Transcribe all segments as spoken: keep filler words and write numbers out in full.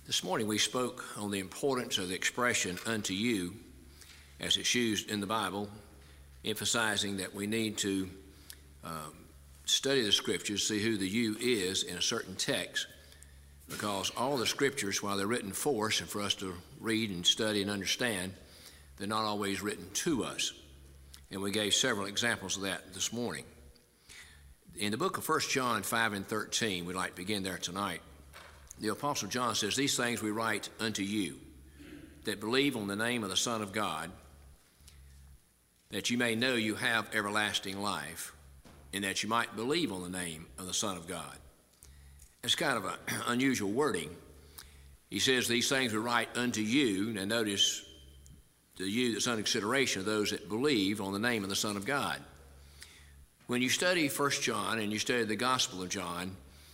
This morning we spoke on the importance of the expression unto you as it's used in the Bible, emphasizing that we need to um, study the scriptures, see who the you is in a certain text, because all the scriptures, while they're written for us and for us to read and study and understand, they're not always written to us. And we gave several examples of that this morning. In the book of First John five and thirteen, we'd like to begin there tonight. The Apostle John says, "These things we write unto you that believe on the name of the Son of God, that you may know you have everlasting life, and that you might believe on the name of the Son of God." It's kind of an unusual wording. He says, "These things we write unto you." Now notice the you that's under consideration of those that believe on the name of the Son of God. When you study First John and you study the Gospel of John,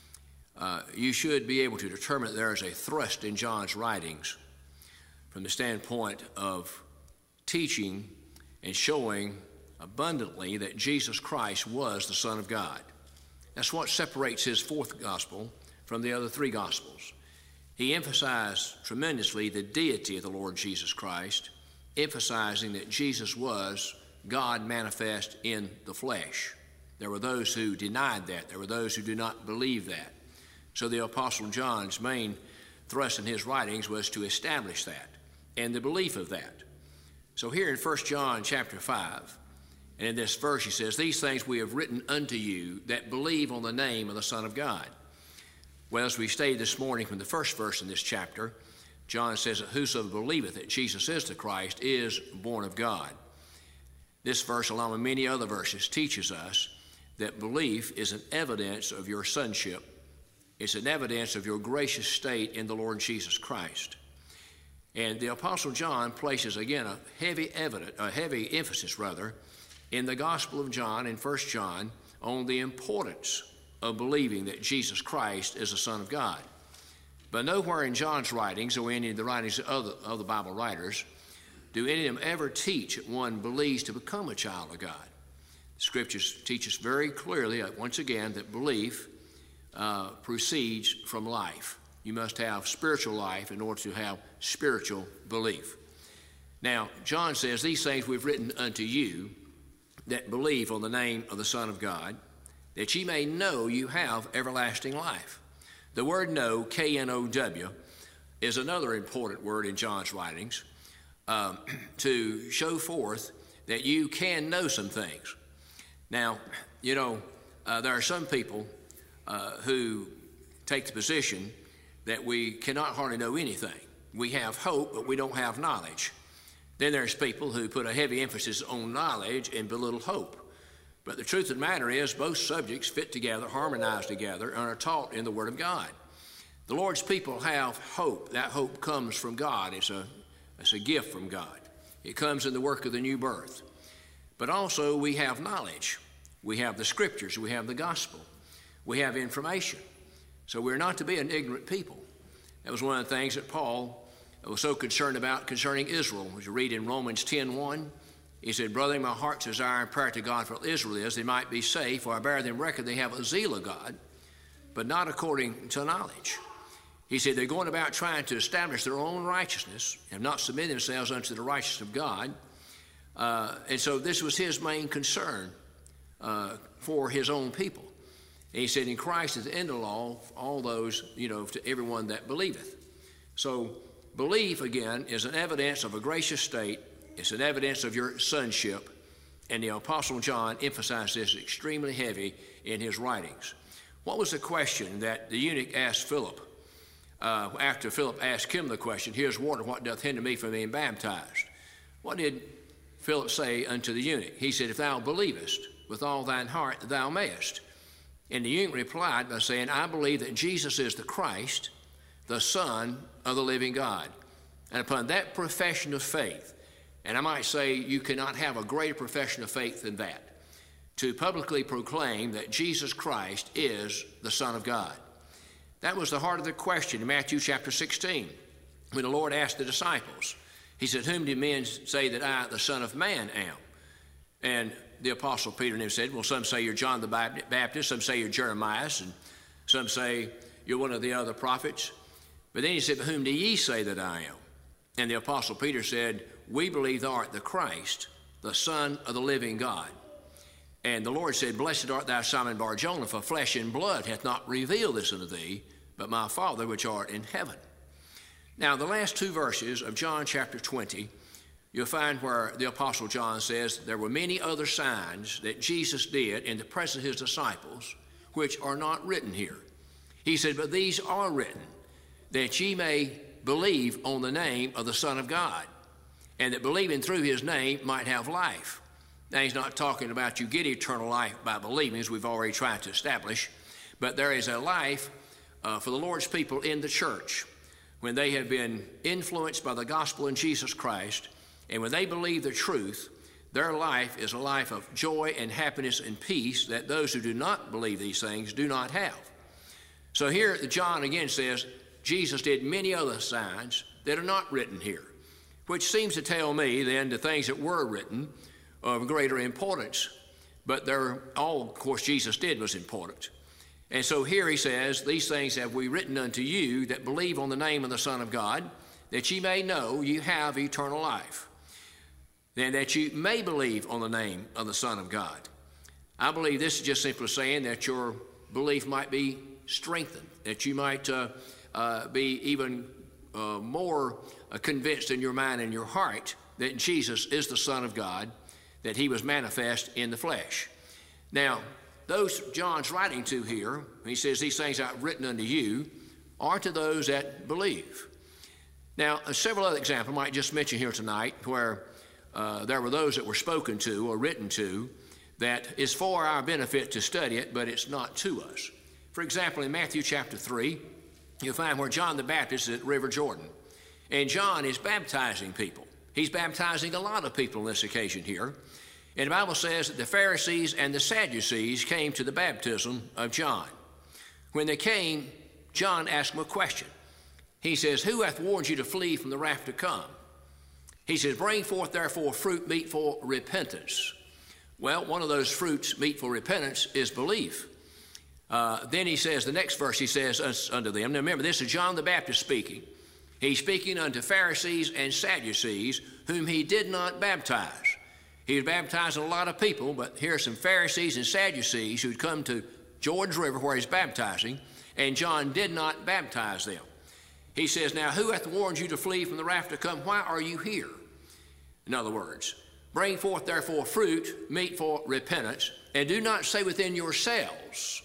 Uh, you should be able to determine that there is a thrust in John's writings from the standpoint of teaching and showing abundantly that Jesus Christ was the Son of God. That's what separates his fourth gospel from the other three gospels. He emphasized tremendously the deity of the Lord Jesus Christ, emphasizing that Jesus was God manifest in the flesh. There were those who denied that. There were those who did not believe that. So the Apostle John's main thrust in his writings was to establish that and the belief of that. So here in First John chapter five, and in this verse he says, "These things we have written unto you that believe on the name of the Son of God." Well, as we stated this morning from the first verse in this chapter, John says that whosoever believeth that Jesus is the Christ is born of God. This verse, along with many other verses, teaches us that belief is an evidence of your sonship. It's an evidence of your gracious state in the Lord Jesus Christ. And the Apostle John places, again, a heavy evidence, a heavy emphasis, rather, in the Gospel of John, in First John, on the importance of believing that Jesus Christ is the Son of God. But nowhere in John's writings, or any of the writings of the, of the Bible writers, do any of them ever teach that one believes to become a child of God. The Scriptures teach us very clearly, once again, that belief Uh, proceeds from life. You must have spiritual life in order to have spiritual belief. Now, John says, "These things we've written unto you that believe on the name of the Son of God, that ye may know you have everlasting life." The word know, K N O W, is another important word in John's writings um, to show forth that you can know some things. Now, you know, uh, there are some people Uh, who take the position that we cannot hardly know anything. We have hope, but we don't have knowledge. Then there's people who put a heavy emphasis on knowledge and belittle hope. But the truth of the matter is both subjects fit together, harmonize together, and are taught in the Word of God. The Lord's people have hope. That hope comes from God. It's a, it's a gift from God. It comes in the work of the new birth. But also we have knowledge. We have the Scriptures. We have the gospel. We have information. So we're not to be an ignorant people. That was one of the things that Paul was so concerned about concerning Israel. As you read in Romans ten one, he said, "Brother, my heart's desire and prayer to God for Israel is they might be saved, for I bear them record they have a zeal of God, but not according to knowledge." He said they're going about trying to establish their own righteousness, have not submitted themselves unto the righteousness of God. Uh, and so this was his main concern uh, for his own people. And he said, "In Christ is the end of the law, all those, you know, to everyone that believeth." So belief, again, is an evidence of a gracious state. It's an evidence of your sonship. And the Apostle John emphasized this extremely heavy in his writings. What was the question that the eunuch asked Philip uh, after Philip asked him the question, "Here's water, what doth hinder me from being baptized?" What did Philip say unto the eunuch? He said, "If thou believest with all thine heart, thou mayest." And the eunuch replied by saying, "I believe that Jesus is the Christ, the Son of the living God." And upon that profession of faith, and I might say you cannot have a greater profession of faith than that, to publicly proclaim that Jesus Christ is the Son of God. That was the heart of the question in Matthew chapter sixteen, when the Lord asked the disciples. He said, "Whom do men say that I, the Son of Man, am?" And the Apostle Peter and him said, "Well, some say you're John the Baptist, some say you're Jeremiah, and some say you're one of the other prophets." But then he said, but whom do ye say that I am? And the apostle Peter said, we believe thou art the Christ, the Son of the living God. And the Lord said, blessed art thou, Simon Bar-Jonah, for flesh and blood hath not revealed this unto thee, but my Father which art in heaven. Now, the last two verses of John chapter twenty, you'll find where the apostle John says, there were many other signs that Jesus did in the presence of his disciples, which are not written here. He said, but these are written, that ye may believe on the name of the Son of God, and that believing through his name might have life. Now, he's not talking about you get eternal life by believing, as we've already tried to establish, but there is a life uh, for the Lord's people in the church when they have been influenced by the gospel in Jesus Christ, and when they believe the truth, their life is a life of joy and happiness and peace that those who do not believe these things do not have. So here John again says, Jesus did many other signs that are not written here, which seems to tell me then the things that were written are of greater importance, but they're all, of course, Jesus did was important. And so here he says, these things have we written unto you that believe on the name of the Son of God, that ye may know you have eternal life, and that you may believe on the name of the Son of God. I believe this is just simply saying that your belief might be strengthened, that you might uh, uh, be even uh, more uh, convinced in your mind and your heart that Jesus is the Son of God, that he was manifest in the flesh. Now, those John's writing to here, he says, these things I've written unto you, are to those that believe. Now, uh, several other examples I might just mention here tonight where uh, there were those that were spoken to or written to that is for our benefit to study it, but it's not to us. For example, in Matthew chapter three, you'll find where John the Baptist is at River Jordan. And John is baptizing people. He's baptizing a lot of people on this occasion here. And the Bible says that the Pharisees and the Sadducees came to the baptism of John. When they came, John asked them a question. He says, who hath warned you to flee from the wrath to come? He says, bring forth therefore fruit meet for repentance. Well, one of those fruits meet for repentance is belief. Uh, then he says, the next verse he says unto them. Now remember, this is John the Baptist speaking. He's speaking unto Pharisees and Sadducees, whom he did not baptize. He was baptizing a lot of people, but here are some Pharisees and Sadducees who'd come to Jordan's River where he's baptizing, and John did not baptize them. He says, now who hath warned you to flee from the wrath to come? Why are you here? In other words, bring forth therefore fruit meet for repentance, and do not say within yourselves,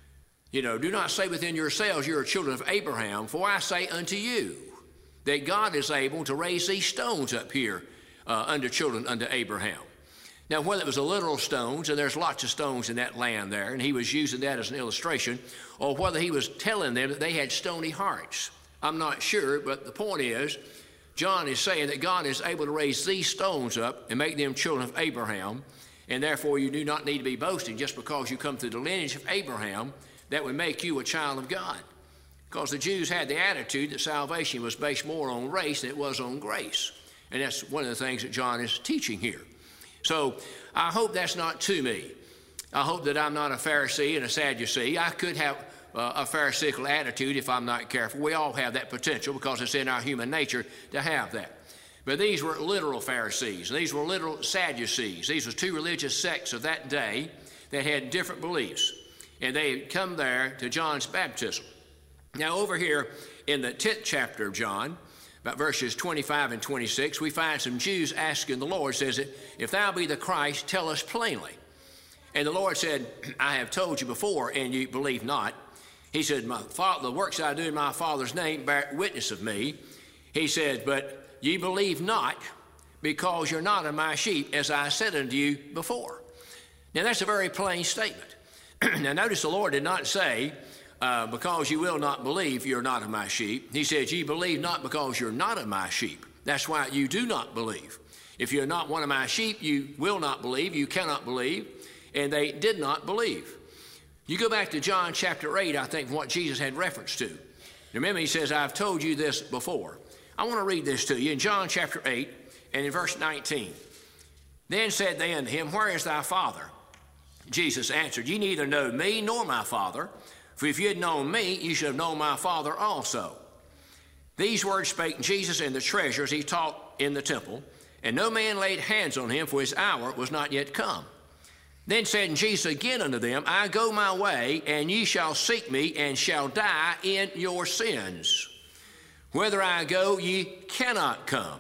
you know, do not say within yourselves, you are children of Abraham, for I say unto you that God is able to raise these stones up here uh, unto children unto Abraham. Now, whether it was a literal stones, and there's lots of stones in that land there, and he was using that as an illustration, or whether he was telling them that they had stony hearts, I'm not sure, but the point is, John is saying that God is able to raise these stones up and make them children of Abraham, and therefore you do not need to be boasting just because you come through the lineage of Abraham. That would make you a child of God. Because the Jews had the attitude that salvation was based more on race than it was on grace. And that's one of the things that John is teaching here. So I hope that's not to me. I hope that I'm not a Pharisee and a Sadducee. I could have uh, a Pharisaical attitude if I'm not careful. We all have that potential because it's in our human nature to have that. But these were literal Pharisees. These were literal Sadducees. These were two religious sects of that day that had different beliefs. And they had come there to John's baptism. Now over here in the tenth chapter of John, about verses twenty-five and twenty-six, we find some Jews asking the Lord, says that, if thou be the Christ, tell us plainly. And the Lord said, I have told you before, and you believe not. He said, my father, the works I do in my Father's name bear witness of me. He said, but ye believe not, because you're not of my sheep, as I said unto you before. Now that's a very plain statement. Now notice the Lord did not say, uh, because you will not believe, you're not of my sheep. He said, ye believe not because you're not of my sheep. That's why you do not believe. If you're not one of my sheep, you will not believe, you cannot believe, and they did not believe. You go back to John chapter eight, I think, what Jesus had reference to. Remember, he says, I've told you this before. I want to read this to you in John chapter eight and in verse nineteen. Then said they unto him, where is thy Father? Jesus answered, ye neither know me nor my Father, for if ye had known me, ye should have known my Father also. These words spake Jesus in the treasures he taught in the temple, and no man laid hands on him, for his hour was not yet come. Then said Jesus again unto them, I go my way, and ye shall seek me, and shall die in your sins. Whither I go, ye cannot come.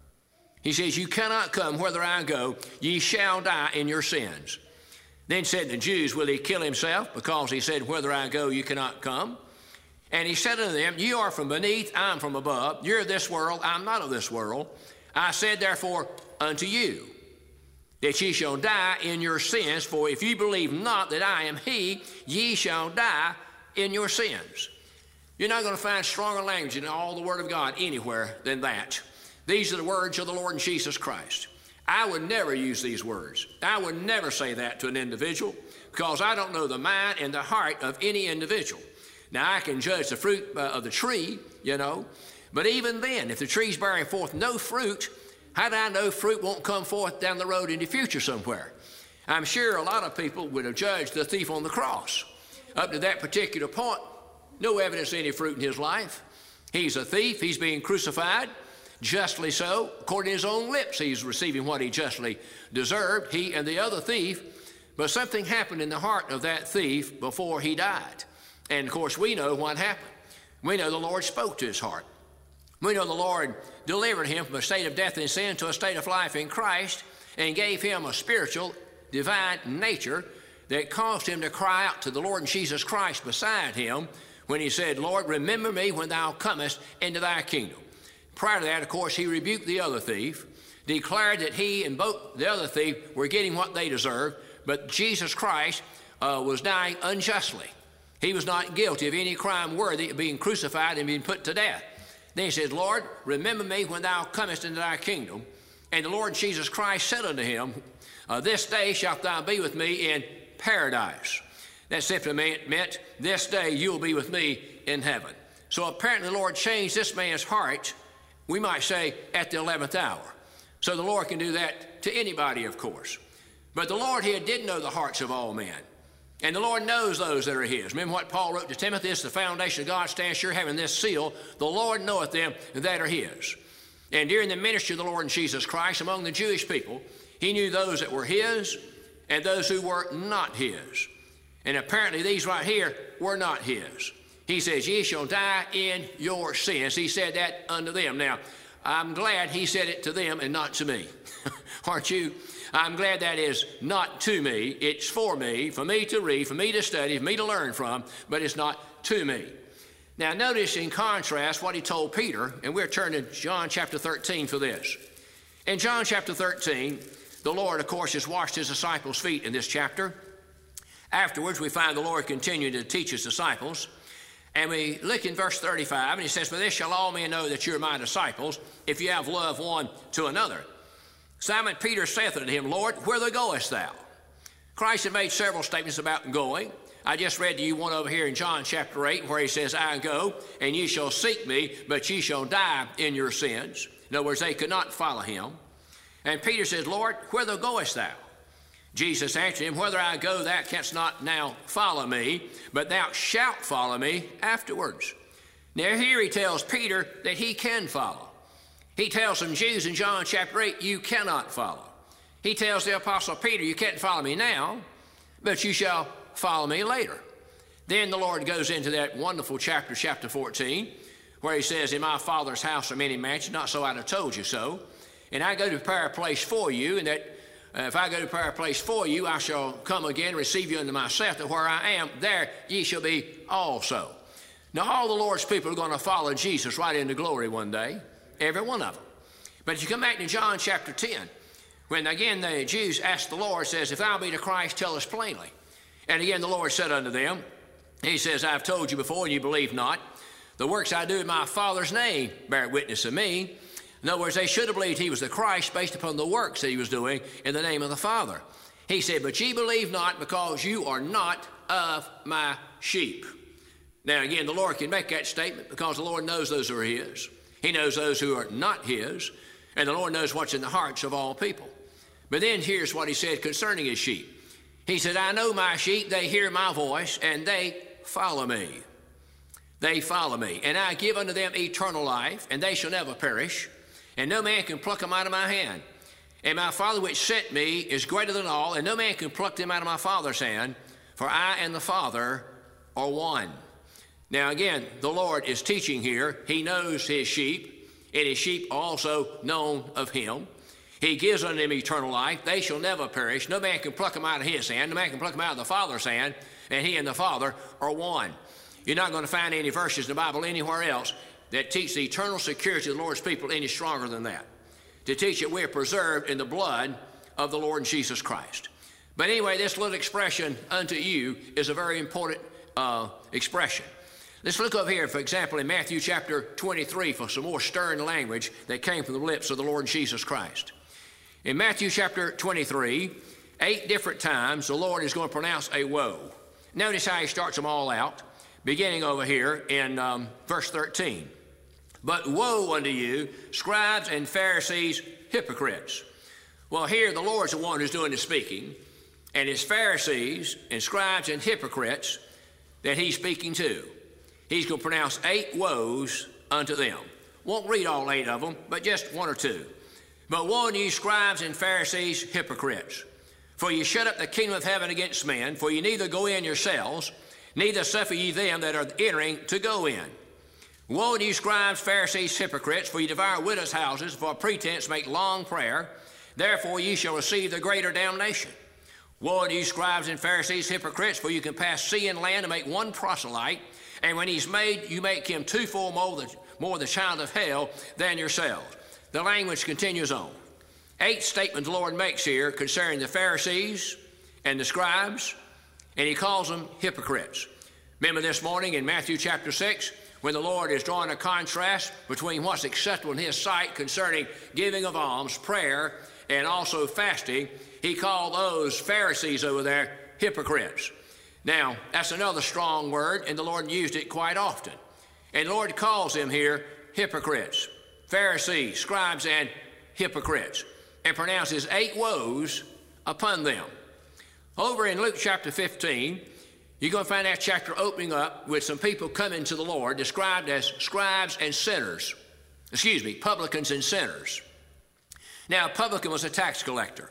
He says, you cannot come whither I go, ye shall die in your sins. Then said the Jews, will he kill himself? Because he said, whither I go, you cannot come. And he said unto them, ye are from beneath, I am from above. You're of this world, I am not of this world. I said therefore unto you, that ye shall die in your sins, for if ye believe not that I am he, ye shall die in your sins. You're not going to find stronger language in all the Word of God anywhere than that. These are the words of the Lord Jesus Christ. I would never use these words. I would never say that to an individual, because I don't know the mind and the heart of any individual. Now, I can judge the fruit uh, of the tree, you know, but even then, if the tree's bearing forth no fruit, how do I know fruit won't come forth down the road in the future somewhere? I'm sure a lot of people would have judged the thief on the cross. Up to that particular point, no evidence of any fruit in his life. He's a thief. He's being crucified, justly so. According to his own lips, he's receiving what he justly deserved, he and the other thief. But something happened in the heart of that thief before he died. And, of course, we know what happened. We know the Lord spoke to his heart. We know the Lord delivered him from a state of death and sin to a state of life in Christ and gave him a spiritual, divine nature that caused him to cry out to the Lord Jesus Christ beside him when he said, Lord, remember me when thou comest into thy kingdom. Prior to that, of course, he rebuked the other thief, declared that he and both the other thief were getting what they deserved, but Jesus Christ uh, was dying unjustly. He was not guilty of any crime worthy of being crucified and being put to death. Then he says, Lord, remember me when thou comest into thy kingdom. And the Lord Jesus Christ said unto him, uh, this day shalt thou be with me in paradise. That simply meant, meant this day you will be with me in heaven. So apparently the Lord changed this man's heart, we might say, at the eleventh hour. So the Lord can do that to anybody, of course. But the Lord here did know the hearts of all men. And the Lord knows those that are his. Remember what Paul wrote to Timothy, this is the foundation of God stands sure, having this seal, the Lord knoweth them that are his. And during the ministry of the Lord Jesus Christ among the Jewish people, he knew those that were his and those who were not his. And apparently these right here were not his. He says, ye shall die in your sins. He said that unto them. Now, I'm glad he said it to them and not to me. Aren't you? I'm glad that is not to me. It's for me, for me to read, for me to study, for me to learn from, but it's not to me. Now, notice in contrast what he told Peter, and we're turning to John chapter thirteen for this. In John chapter thirteen, the Lord, of course, has washed his disciples' feet in this chapter. Afterwards, we find the Lord continuing to teach his disciples. And we look in verse thirty-five, and he says, for this shall all men know that you are my disciples, if you have love one to another. Simon Peter saith unto him, Lord, whither goest thou? Christ had made several statements about going. I just read to you one over here in John chapter eight, where he says, I go, and ye shall seek me, but ye shall die in your sins. In other words, they could not follow him. And Peter says, Lord, whither goest thou? Jesus answered him, whither I go, thou canst not now follow me, but thou shalt follow me afterwards. Now here he tells Peter that he can follow. He tells some Jews in John chapter eight, you cannot follow. He tells the apostle Peter, you can't follow me now, but you shall follow me later. Then the Lord goes into that wonderful chapter, chapter fourteen, where he says, in my Father's house are many mansions, not so I'd have told you so. And I go to prepare a place for you, and that uh, if I go to prepare a place for you, I shall come again, receive you unto myself, that where I am, there ye shall be also. Now all the Lord's people are going to follow Jesus right into glory one day. Every one of them. But if you come back to John chapter ten, when again the Jews asked the Lord, says, if thou be the Christ, tell us plainly. And again the Lord said unto them, he says, I've told you before, and you believe not. The works I do in my Father's name bear witness of me. In other words, they should have believed he was the Christ based upon the works that he was doing in the name of the Father. He said, but ye believe not, because you are not of my sheep. Now again, the Lord can make that statement because the Lord knows those who are his. He knows those who are not his, and the Lord knows what's in the hearts of all people. But then here's what he said concerning his sheep. He said, I know my sheep, they hear my voice, and they follow me. they follow me. And I give unto them eternal life, and they shall never perish, and no man can pluck them out of my hand. And my Father which sent me is greater than all, and no man can pluck them out of my Father's hand, for I and the Father are one. Now again, the Lord is teaching here. He knows his sheep, and his sheep are also known of him. He gives unto them eternal life. They shall never perish. No man can pluck them out of his hand. No man can pluck them out of the Father's hand, and he and the Father are one. You're not going to find any verses in the Bible anywhere else that teach the eternal security of the Lord's people any stronger than that, to teach that we're preserved in the blood of the Lord Jesus Christ. But anyway, this little expression, unto you, is a very important uh, expression. Let's look over here, for example, in Matthew chapter twenty-three for some more stern language that came from the lips of the Lord Jesus Christ. In Matthew chapter twenty-three, eight different times the Lord is going to pronounce a woe. Notice how he starts them all out, beginning over here in um, verse thirteen. But woe unto you, scribes and Pharisees, hypocrites. Well, here the Lord's the one who's doing the speaking, and it's Pharisees and scribes and hypocrites that he's speaking to. He's going to pronounce eight woes unto them. Won't read all eight of them, but just one or two. But woe unto you, scribes and Pharisees, hypocrites. For you shut up the kingdom of heaven against men, for you neither go in yourselves, neither suffer ye them that are entering to go in. Woe unto you, scribes, Pharisees, hypocrites, for you devour widows' houses, for a pretense make long prayer. Therefore ye shall receive the greater damnation. Woe unto you, scribes and Pharisees, hypocrites, for you can pass sea and land and make one proselyte, and when he's made, you make him twofold more the, more the child of hell than yourselves. The language continues on. Eight statements the Lord makes here concerning the Pharisees and the scribes, and he calls them hypocrites. Remember this morning in Matthew chapter six, when the Lord is drawing a contrast between what's acceptable in his sight concerning giving of alms, prayer, and also fasting, he called those Pharisees over there hypocrites. Now, that's another strong word, and the Lord used it quite often. And the Lord calls them here hypocrites, Pharisees, scribes, and hypocrites, and pronounces eight woes upon them. Over in Luke chapter fifteen, you're going to find that chapter opening up with some people coming to the Lord described as scribes and sinners. Excuse me, publicans and sinners. Now, a publican was a tax collector.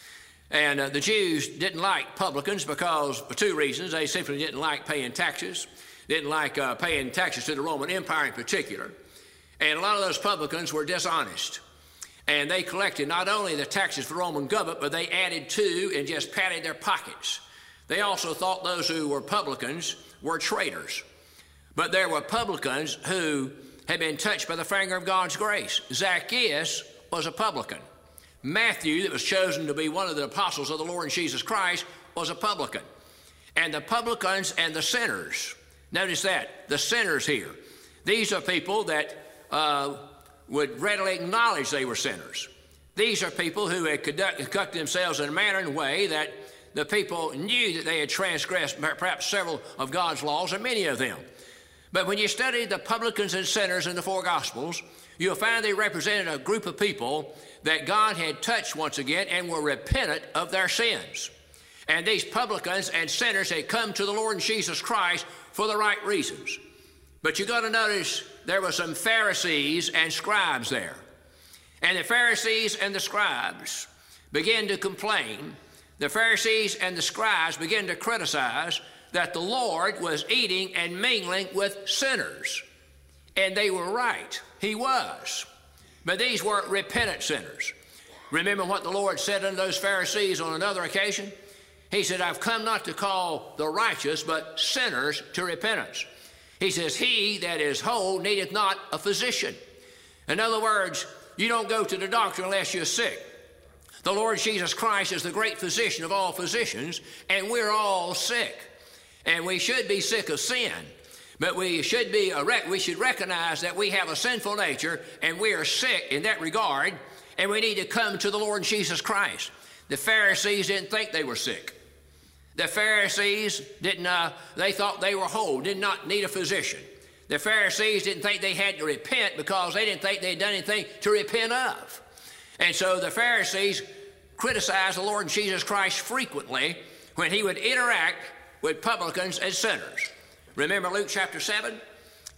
And uh, the Jews didn't like publicans because, for two reasons. They simply didn't like paying taxes, didn't like uh, paying taxes to the Roman Empire in particular. And a lot of those publicans were dishonest. And they collected not only the taxes for the Roman government, but they added to and just padded their pockets. They also thought those who were publicans were traitors. But there were publicans who had been touched by the finger of God's grace. Zacchaeus was a publican. Matthew, that was chosen to be one of the apostles of the Lord Jesus Christ, was a publican. And the publicans and the sinners, notice that, the sinners here, these are people that uh, would readily acknowledge they were sinners. These are people who had conduct, conducted themselves in a manner and way that the people knew that they had transgressed perhaps several of God's laws, or many of them. But when you study the publicans and sinners in the four Gospels, you'll find they represented a group of people that God had touched once again and were repentant of their sins. And these publicans and sinners had come to the Lord Jesus Christ for the right reasons. But you've got to notice there were some Pharisees and scribes there. And the Pharisees and the scribes began to complain. The Pharisees and the scribes began to criticize that the Lord was eating and mingling with sinners. And they were right. He was. But these weren't repentant sinners. Remember what the Lord said unto those Pharisees on another occasion? He said, I've come not to call the righteous, but sinners to repentance. He says, he that is whole needeth not a physician. In other words, you don't go to the doctor unless you're sick. The Lord Jesus Christ is the great physician of all physicians, and we're all sick. And we should be sick of sin. But we should be a rec- we should recognize that we have a sinful nature and we are sick in that regard, and we need to come to the Lord Jesus Christ. The Pharisees didn't think they were sick. The Pharisees didn't, uh, they thought they were whole, did not need a physician. The Pharisees didn't think they had to repent because they didn't think they'd done anything to repent of. And so the Pharisees criticized the Lord Jesus Christ frequently when he would interact with publicans and sinners. Remember Luke chapter seven?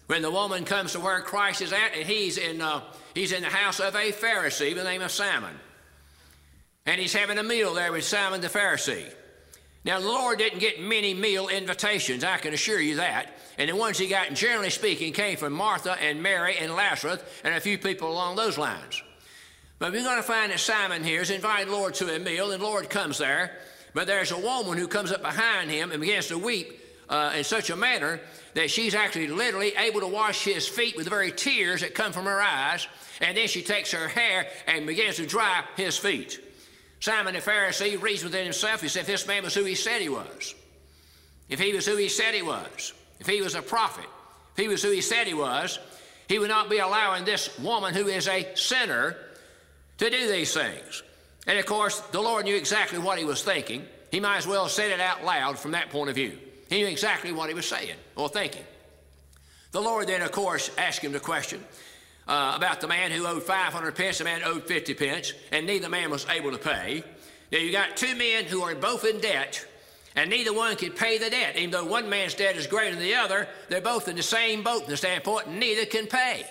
when the woman comes to where Christ is at, and he's in, uh, he's in the house of a Pharisee by the name of Simon. And he's having a meal there with Simon the Pharisee. Now, the Lord didn't get many meal invitations, I can assure you that. And the ones he got, generally speaking, came from Martha and Mary and Lazarus and a few people along those lines. But we're going to find that Simon here is invited the Lord to a meal, and the Lord comes there. But there's a woman who comes up behind him and begins to weep uh, in such a manner that she's actually literally able to wash his feet with the very tears that come from her eyes. And then she takes her hair and begins to dry his feet. Simon the Pharisee reasoned within himself. He said, if this man was who he said he was, if he was who he said he was, if he was a prophet, if he was who he said he was, he would not be allowing this woman who is a sinner to do these things. And of course, the Lord knew exactly what he was thinking. He might as well have said it out loud from that point of view. He knew exactly what he was saying or thinking. The Lord then, of course, asked him the question uh, about the man who owed five hundred pence, the man owed fifty pence, and neither man was able to pay. Now, you got two men who are both in debt, and neither one could pay the debt. Even though one man's debt is greater than the other, they're both in the same boat from the standpoint, and neither can pay.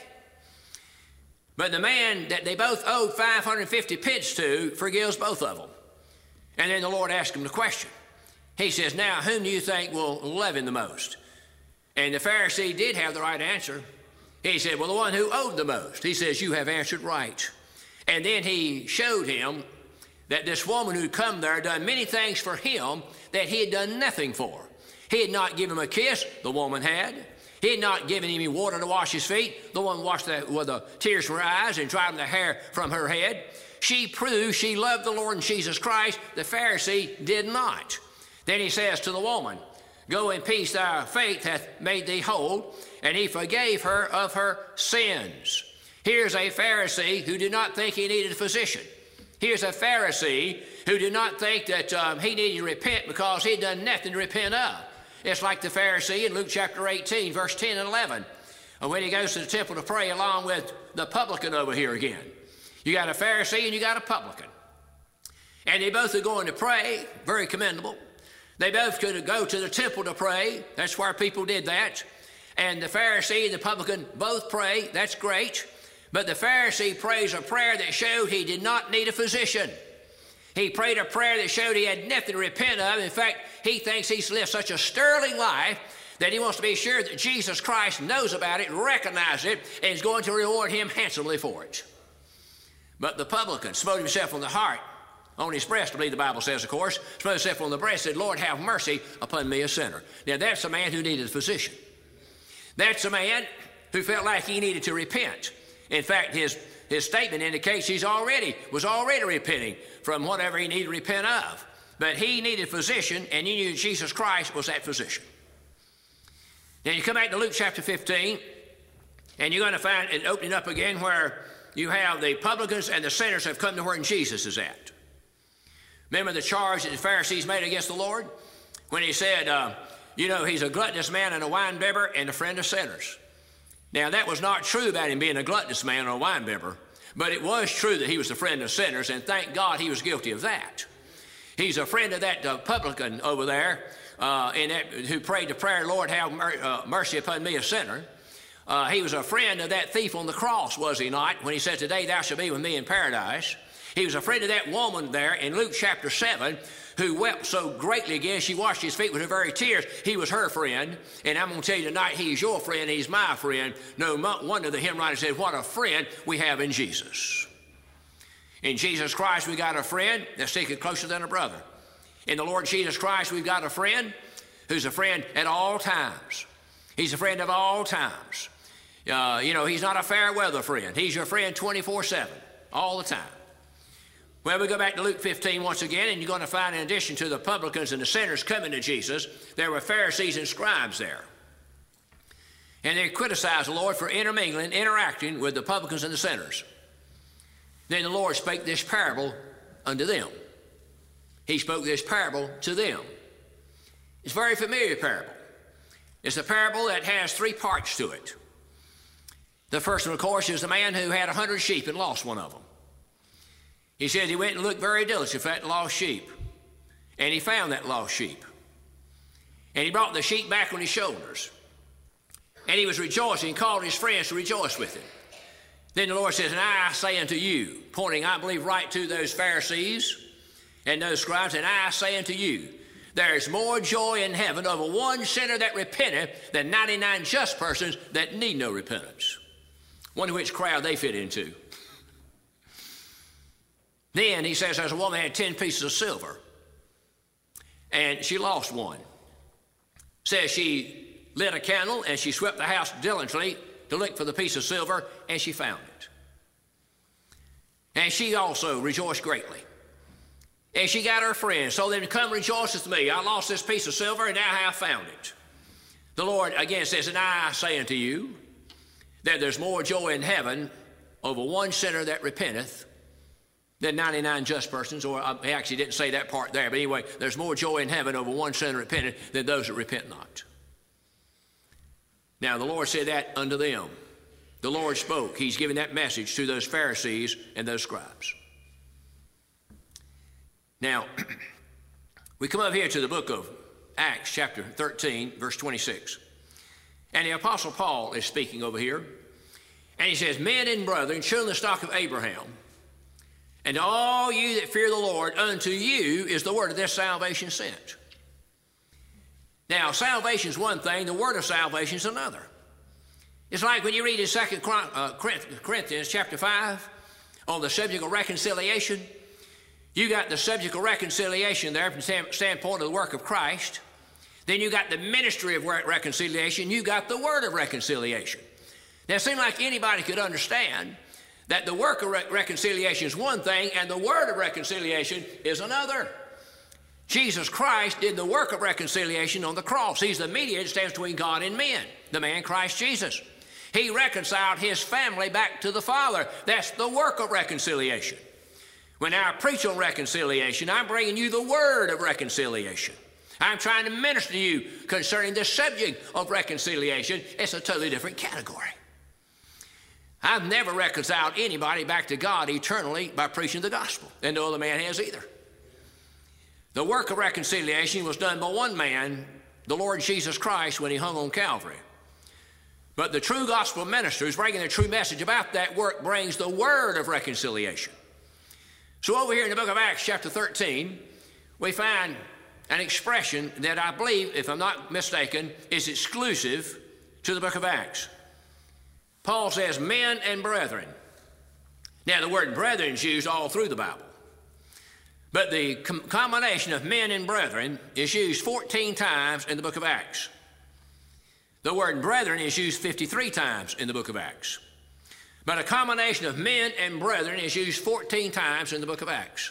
But the man that they both owed five hundred fifty pence to forgives both of them. And then the Lord asked him the question. He says, now, whom do you think will love him the most? And the Pharisee did have the right answer. He said, well, the one who owed the most. He says, you have answered right. And then he showed him that this woman who'd come there done many things for him that he had done nothing for. He had not given him a kiss, the woman had. He had not given him any water to wash his feet. The one washed the, with the tears from her eyes and dried the hair from her head. She proved she loved the Lord Jesus Christ. The Pharisee did not. Then he says to the woman, go in peace, thy faith hath made thee whole. And he forgave her of her sins. Here's a Pharisee who did not think he needed a physician. Here's a Pharisee who did not think that um, he needed to repent because he'd done nothing to repent of. It's like the Pharisee in Luke chapter eighteen, verse ten and eleven, when he goes to the temple to pray along with the publican over here again. You got a Pharisee and you got a publican. And they both are going to pray, very commendable. They both could go to the temple to pray. That's where people did that. And the Pharisee and the publican both pray. That's great. But the Pharisee prays a prayer that showed he did not need a physician. He prayed a prayer that showed he had nothing to repent of. In fact, he thinks he's lived such a sterling life that he wants to be sure that Jesus Christ knows about it, recognizes it, and is going to reward him handsomely for it. But the publican smote himself on the heart, on his breast, I believe the Bible says, of course, smote himself on the breast, said, Lord, have mercy upon me, a sinner. Now, that's a man who needed a physician. That's a man who felt like he needed to repent. In fact, his, his statement indicates he's already, was already repenting from whatever he needed to repent of. But he needed a physician, and he knew Jesus Christ was that physician. Now, you come back to Luke chapter fifteen, and you're going to find it opening up again where you have the publicans and the sinners have come to where Jesus is at. Remember the charge that the Pharisees made against the Lord? When he said, uh, you know, he's a gluttonous man and a winebibber and a friend of sinners. Now, that was not true about him being a gluttonous man or a winebibber, but it was true that he was a friend of sinners, and thank God he was guilty of that. He's a friend of that uh, publican over there uh, in that, who prayed the prayer, Lord, have mer uh, mercy upon me, a sinner. Uh, he was a friend of that thief on the cross, was he not, when he said, today thou shalt be with me in paradise. He was a friend of that woman there in Luke chapter seven who wept so greatly again she washed his feet with her very tears. He was her friend, and I'm going to tell you tonight, he's your friend, he's my friend. No wonder the hymn writer said, what a friend we have in Jesus. In Jesus Christ, we got a friend that's sticking closer than a brother. In the Lord Jesus Christ, we've got a friend who's a friend at all times. He's a friend of all times. Uh, you know, he's not a fair weather friend. He's your friend twenty-four seven, all the time. Well, we go back to Luke fifteen once again, and you're going to find, in addition to the publicans and the sinners coming to Jesus, there were Pharisees and scribes there. And they criticized the Lord for intermingling, interacting with the publicans and the sinners. Then the Lord spake this parable unto them. He spoke this parable to them. It's a very familiar parable. It's a parable that has three parts to it. The first one, of course, is the man who had a hundred sheep and lost one of them. He said he went and looked very diligently for that lost sheep, and he found that lost sheep. And he brought the sheep back on his shoulders. And he was rejoicing, called his friends to rejoice with him. Then the Lord says, and I say unto you, pointing, I believe, right to those Pharisees and those scribes, and I say unto you, there is more joy in heaven over one sinner that repenteth than ninety-nine just persons that need no repentance. Wonder which crowd they fit into. Then he says there's a woman had ten pieces of silver, and she lost one. Says she lit a candle and she swept the house diligently to look for the piece of silver, and she found it. And she also rejoiced greatly. And she got her friends, so then come rejoice with me. I lost this piece of silver, and now I have found it. The Lord again says, and I say unto you that there's more joy in heaven over one sinner that repenteth than ninety-nine just persons, or he actually didn't say that part there, but anyway, there's more joy in heaven over one sinner repenteth than those that repent not. Now, the Lord said that unto them. The Lord spoke. He's giving that message to those Pharisees and those scribes. Now, we come up here to the book of Acts, chapter thirteen, verse twenty-six. And the Apostle Paul is speaking over here. And he says, men and brethren, children of the stock of Abraham, and to all you that fear the Lord, unto you is the word of this salvation sent. Now, salvation is one thing, the word of salvation is another. It's like when you read in Second Corinthians chapter five on the subject of reconciliation. You got the subject of reconciliation there from the standpoint of the work of Christ. Then you got the ministry of reconciliation. You got the word of reconciliation. Now, it seems like anybody could understand that the work of re- reconciliation is one thing and the word of reconciliation is another. Jesus Christ did the work of reconciliation on the cross. He's the mediator that stands between God and men, the man Christ Jesus. He reconciled his family back to the Father. That's the work of reconciliation. When I preach on reconciliation, I'm bringing you the word of reconciliation. I'm trying to minister to you concerning the subject of reconciliation. It's a totally different category. I've never reconciled anybody back to God eternally by preaching the gospel, and no other man has either. The work of reconciliation was done by one man, the Lord Jesus Christ, when he hung on Calvary. But the true gospel minister who's bringing the true message about that work brings the word of reconciliation. So over here in the book of Acts, chapter thirteen, we find an expression that I believe, if I'm not mistaken, is exclusive to the book of Acts. Paul says, men and brethren. Now, the word brethren is used all through the Bible. But the com- combination of men and brethren is used fourteen times in the book of Acts. The word brethren is used fifty-three times in the book of Acts. But a combination of men and brethren is used fourteen times in the book of Acts.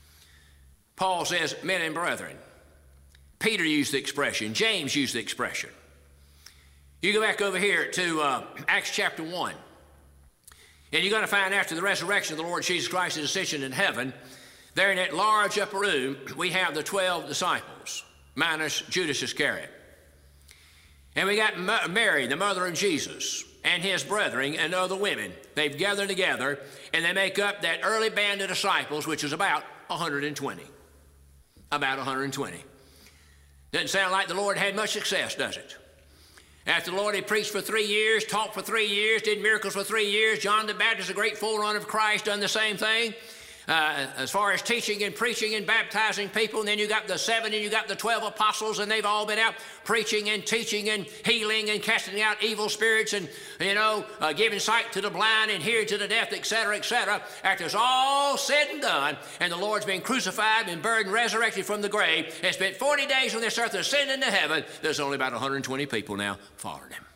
Paul says, men and brethren. Peter used the expression. James used the expression. You go back over here to uh, Acts chapter one. And you're going to find after the resurrection of the Lord Jesus Christ, his ascension in heaven, there in that large upper room, we have the twelve disciples, minus Judas Iscariot. And we got Mary, the mother of Jesus, and his brethren and other women. They've gathered together, and they make up that early band of disciples, which is about one hundred twenty. About one hundred twenty. Doesn't sound like the Lord had much success, does it? After the Lord had preached for three years, taught for three years, did miracles for three years, John the Baptist, a great forerunner of Christ, done the same thing. Uh, as far as teaching and preaching and baptizing people, and then you got the seven and you got the twelve apostles, and they've all been out preaching and teaching and healing and casting out evil spirits and, you know, uh, giving sight to the blind and hearing to the deaf, et cetera, et cetera. After it's all said and done, and the Lord's been crucified and buried and resurrected from the grave and spent forty days on this earth and ascended into heaven, there's only about one hundred twenty people now following him.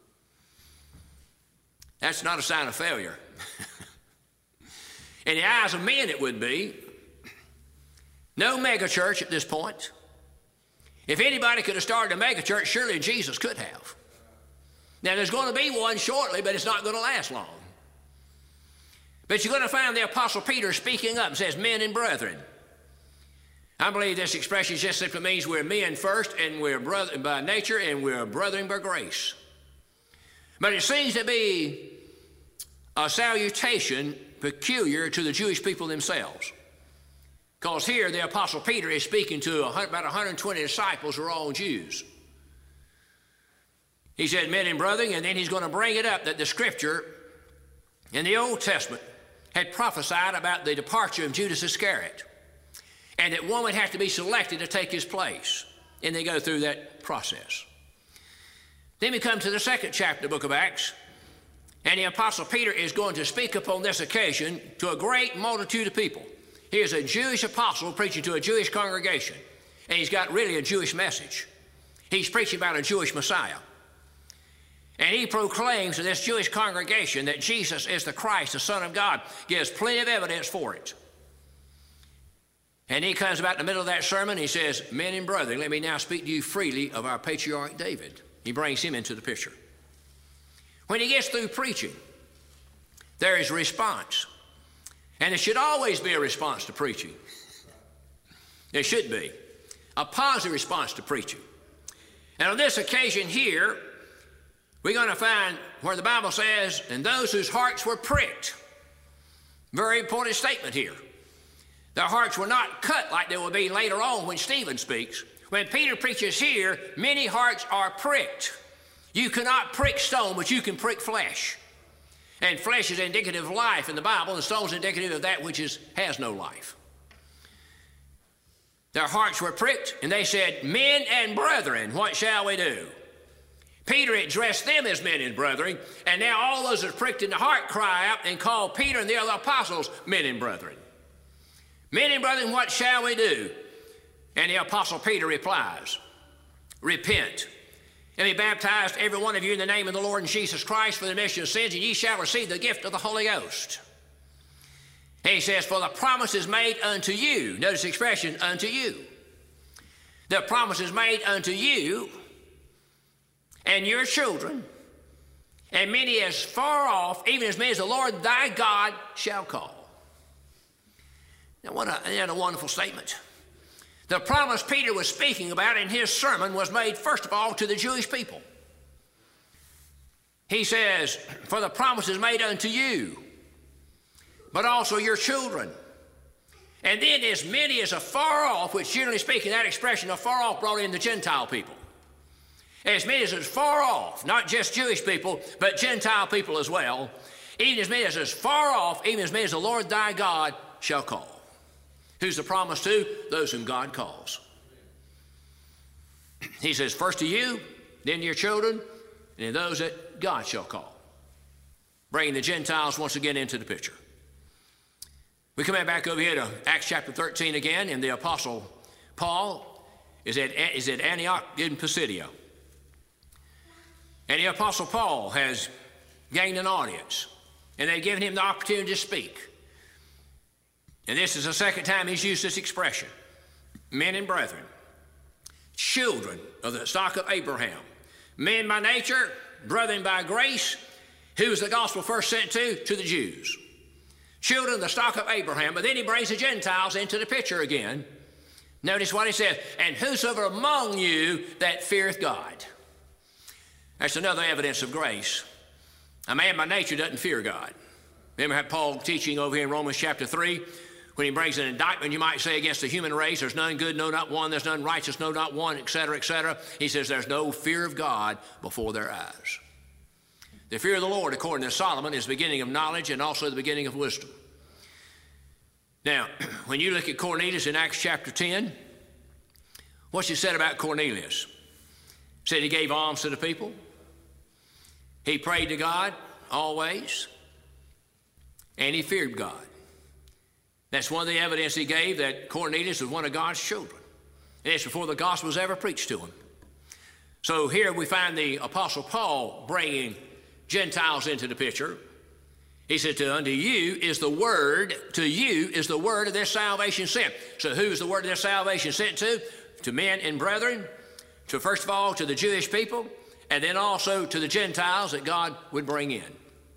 That's not a sign of failure. In the eyes of men, it would be. No mega church at this point. If anybody could have started a mega church, surely Jesus could have. Now, there's going to be one shortly, but it's not going to last long. But you're going to find the Apostle Peter speaking up and says, men and brethren. I believe this expression just simply means we're men first, and we're brother by nature, and we're brethren by grace. But it seems to be a salutation peculiar to the Jewish people themselves. Because here the Apostle Peter is speaking to about one hundred twenty disciples who are all Jews. He said, men and brethren, and then he's going to bring it up that the Scripture in the Old Testament had prophesied about the departure of Judas Iscariot, and that one would have to be selected to take his place. And they go through that process. Then we come to the second chapter of the book of Acts, and the Apostle Peter is going to speak upon this occasion to a great multitude of people. He is a Jewish apostle preaching to a Jewish congregation, and he's got really a Jewish message. He's preaching about a Jewish Messiah. And he proclaims to this Jewish congregation that Jesus is the Christ, the Son of God, gives plenty of evidence for it. And he comes about in the middle of that sermon, he says, men and brethren, let me now speak to you freely of our patriarch David. He brings him into the picture. When he gets through preaching, there is a response. And there should always be a response to preaching. There should be a positive response to preaching. And on this occasion here, we're going to find where the Bible says, and those whose hearts were pricked. Very important statement here. Their hearts were not cut like they will be later on when Stephen speaks. When Peter preaches here, many hearts are pricked. You cannot prick stone, but you can prick flesh. And flesh is indicative of life in the Bible, and stone is indicative of that which is, has no life. Their hearts were pricked, and they said, men and brethren, what shall we do? Peter addressed them as men and brethren, and now all those that are pricked in the heart cry out and call Peter and the other apostles men and brethren. Men and brethren, what shall we do? And the apostle Peter replies, repent, and be baptized every one of you in the name of the Lord Jesus Christ for the remission of sins, and ye shall receive the gift of the Holy Ghost. And he says, for the promise is made unto you. Notice the expression, unto you. The promise is made unto you and your children, and many as far off, even as many as the Lord thy God shall call. Now, what a, isn't that a wonderful statement? The promise Peter was speaking about in his sermon was made, first of all, to the Jewish people. He says, for the promise is made unto you, but also your children. And then as many as afar off, which generally speaking, that expression afar off brought in the Gentile people. As many as is far off, not just Jewish people, but Gentile people as well, even as many as is far off, even as many as the Lord thy God shall call. Who's the promise to? Those whom God calls. He says, first to you, then to your children, and to those that God shall call. Bringing the Gentiles once again into the picture. We come back over here to Acts chapter thirteen again, and the apostle Paul is at, is at Antioch in Pisidia. And the apostle Paul has gained an audience, and they've given him the opportunity to speak. And this is the second time he's used this expression. Men and brethren, children of the stock of Abraham, men by nature, brethren by grace. Who was the gospel first sent to? To the Jews. Children of the stock of Abraham. But then he brings the Gentiles into the picture again. Notice what he says, and whosoever among you that feareth God. That's another evidence of grace. A man by nature doesn't fear God. Remember how Paul teaching over here in Romans chapter three, when he brings an indictment, you might say, against the human race, there's none good, no, not one, there's none righteous, no, not one, et cetera, et cetera. He says there's no fear of God before their eyes. The fear of the Lord, according to Solomon, is the beginning of knowledge and also the beginning of wisdom. Now, when you look at Cornelius in Acts chapter ten, what's he said about Cornelius? Said he gave alms to the people. He prayed to God always. And he feared God. That's one of the evidence he gave that Cornelius was one of God's children. And it's before the gospel was ever preached to him. So here we find the apostle Paul bringing Gentiles into the picture. He said, to unto you is the word, to you is the word of this salvation sent. So who is the word of this salvation sent to? To men and brethren, to first of all to the Jewish people, and then also to the Gentiles that God would bring in.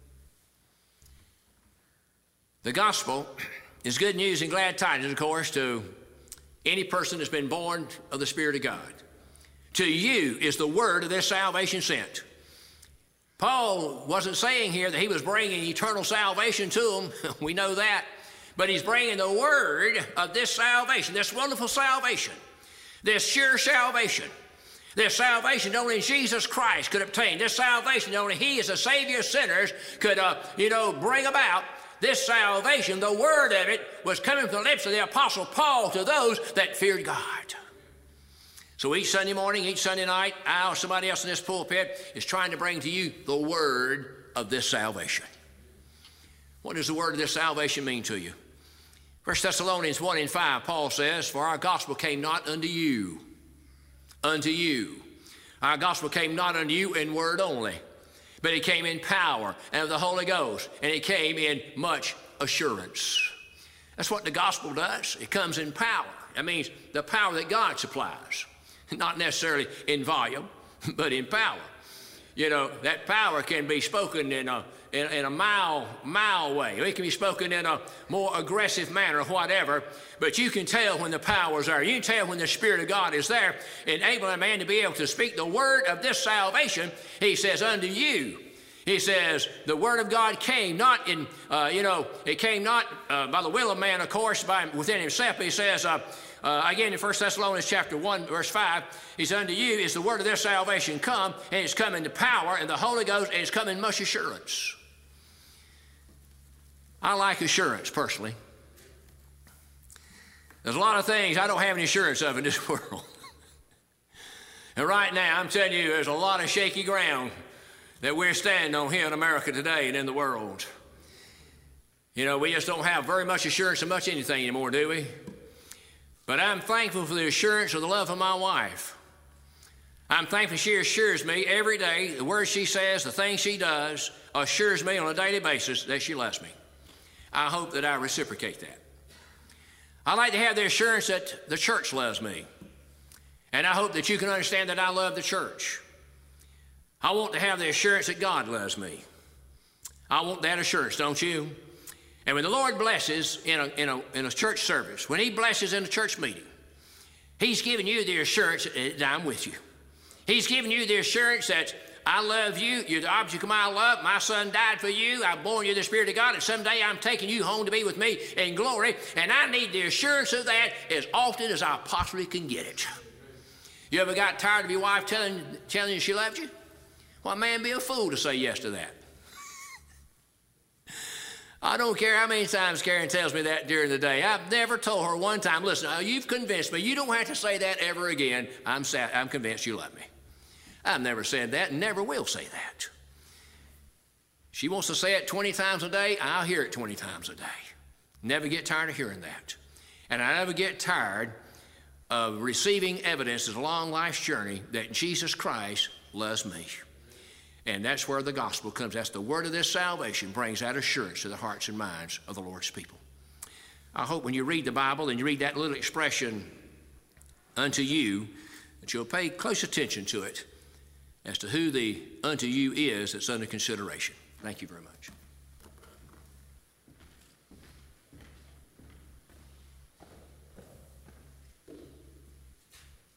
The gospel is good news and glad tidings, of course, to any person that's been born of the Spirit of God. To you is the word of this salvation sent. Paul wasn't saying here that he was bringing eternal salvation to them. We know that. But he's bringing the word of this salvation, this wonderful salvation, this sure salvation This salvation only Jesus Christ could obtain. This salvation only He, as the Savior of sinners, could, uh, you know, bring about. This salvation, the word of it, was coming from the lips of the Apostle Paul to those that feared God. So each Sunday morning, each Sunday night, I or somebody else in this pulpit is trying to bring to you the word of this salvation. What does the word of this salvation mean to you? First Thessalonians one and five, Paul says, for our gospel came not unto you, unto you. Our gospel came not unto you in word only, but it came in power and of the Holy Ghost, and it came in much assurance. That's what the gospel does. It comes in power. That means the power that God supplies. Not necessarily in volume, but in power. You know, that power can be spoken in a, in, in a mild, mild way. It can be spoken in a more aggressive manner or whatever, but you can tell when the power is there. You can tell when the Spirit of God is there, enabling a man to be able to speak the word of this salvation. He says, unto you. He says, the word of God came not in, uh, you know, it came not uh, by the will of man, of course, by within himself. He says, uh, uh, again in First Thessalonians chapter one, verse five, he says, unto you is the word of this salvation come, and it's come into power, and the Holy Ghost, and it's come in much assurance. I like assurance, personally. There's a lot of things I don't have any assurance of in this world. And right now, I'm telling you, there's a lot of shaky ground that we're standing on here in America today and in the world. You know, we just don't have very much assurance of much anything anymore, do we? But I'm thankful for the assurance of the love of my wife. I'm thankful she assures me every day, the words she says, the things she does, assures me on a daily basis that she loves me. I hope that I reciprocate that. I like to have the assurance that the church loves me. And I hope that you can understand that I love the church. I want to have the assurance that God loves me. I want that assurance, don't you? And when the Lord blesses in a, in a, in a church service, when He blesses in a church meeting, He's giving you the assurance that I'm with you. He's giving you the assurance that I love you. You're the object of my love. My son died for you. I've borne you the Spirit of God, and someday I'm taking you home to be with me in glory, and I need the assurance of that as often as I possibly can get it. You ever got tired of your wife telling, telling you she loved you? Well, man, be a fool to say yes to that. I don't care how many times Karen tells me that during the day. I've never told her one time, listen, you've convinced me. You don't have to say that ever again. I'm, sad, I'm convinced you love me. I've never said that and never will say that. She wants to say it twenty times a day. I'll hear it twenty times a day. Never get tired of hearing that. And I never get tired of receiving evidence as a long life's journey that Jesus Christ loves me. And that's where the gospel comes. That's the word of this salvation brings that assurance to the hearts and minds of the Lord's people. I hope when you read the Bible and you read that little expression, unto you, that you'll pay close attention to it as to who the unto you is that's under consideration. Thank you very much.